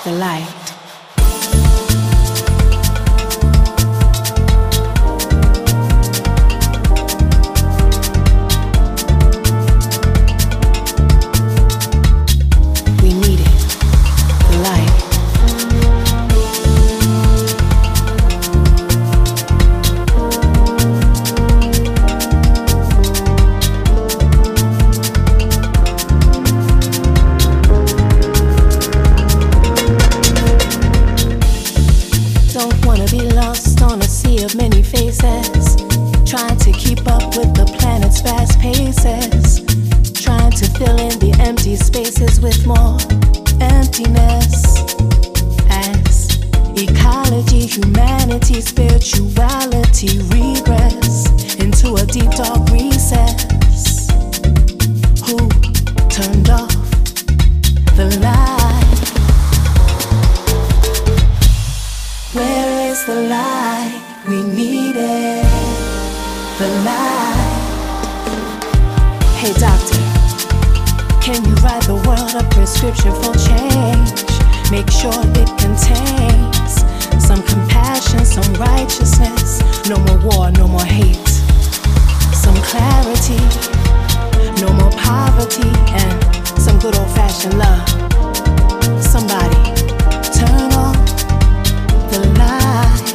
the light. Many faces, trying to keep up with the planet's fast paces, trying to fill in the empty spaces with more emptiness. As ecology, humanity, spirituality regress into a deep dark recess. Who turned off the light? Where is the light? We need it, the light. Hey doctor, can you write the world a prescription for change? Make sure it contains some compassion, some righteousness. No more war, no more hate. Some clarity, no more poverty, and some good old-fashioned love. Somebody turn on the light.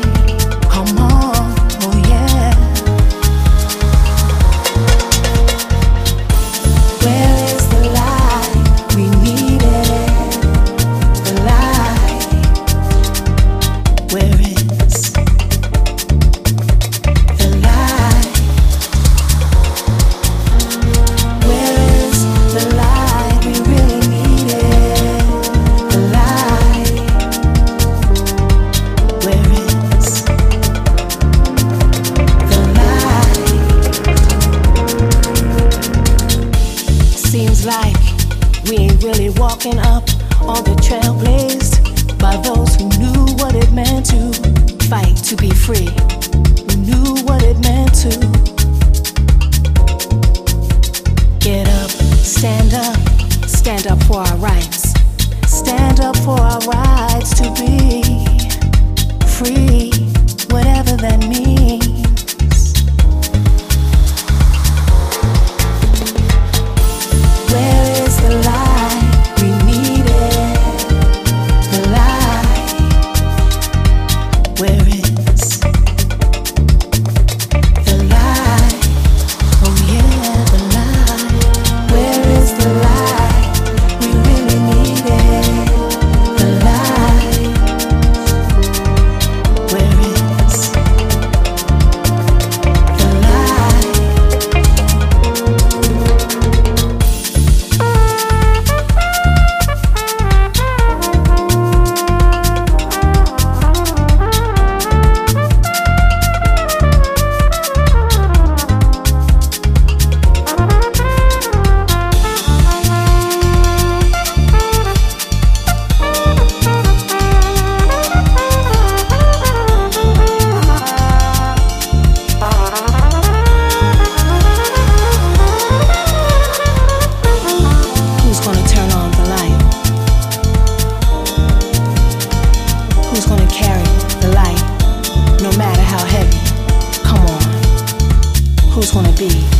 Walking up on the trail blazed by those who knew what it meant to fight to be free, who knew what it meant to get up, stand up for our rights, stand up for our rights to be free, whatever that means. Where is the light? Who's gonna be?